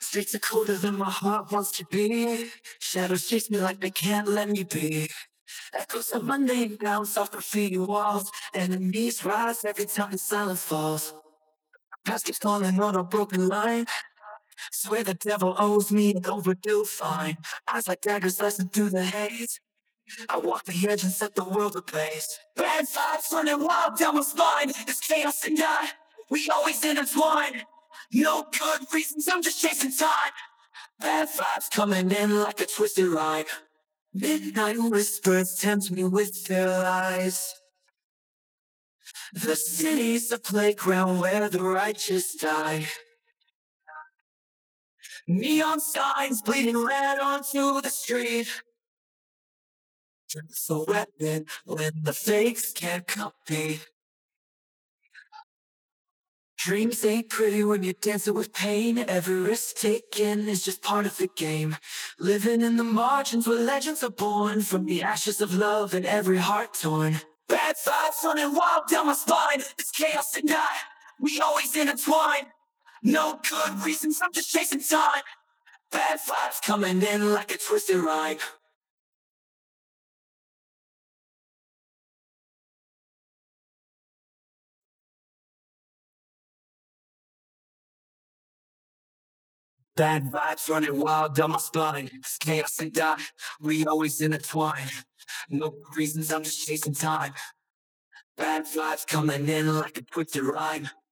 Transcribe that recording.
Streets are colder than my heart wants to be. Shadows chase me like they can't let me be. Echoes of my name bounce off graffiti walls. Enemies rise every time the silence falls. Past keeps calling on a broken line. Swear the devil owes me an overdue fine. Eyes like daggers slicing through the haze. I walk the edge and set the world ablaze. Bad vibes running wild down my spine. It's chaos and I, we always intertwine. No good reasons, I'm just chasing time. Bad vibes coming in like a twisted rhyme. Midnight whispers tempt me with their lies. The city's a playground where the righteous die. Neon signs bleeding red onto the street. It's a weapon when the fakes can't compete. Dreams ain't pretty when you're dancing with pain. Every risk taken is just part of the game. Living in the margins where legends are born, from the ashes of love and every heart torn. Bad vibes running wild down my spine. It's chaos and I, we always intertwine. No good reasons, I'm just chasing time. Bad vibes coming in like a twisted rhyme. Bad vibes running wild down my spine. It's chaos and I, we always intertwine. No reasons, I'm just chasing time. Bad vibes coming in like a twisted rhyme.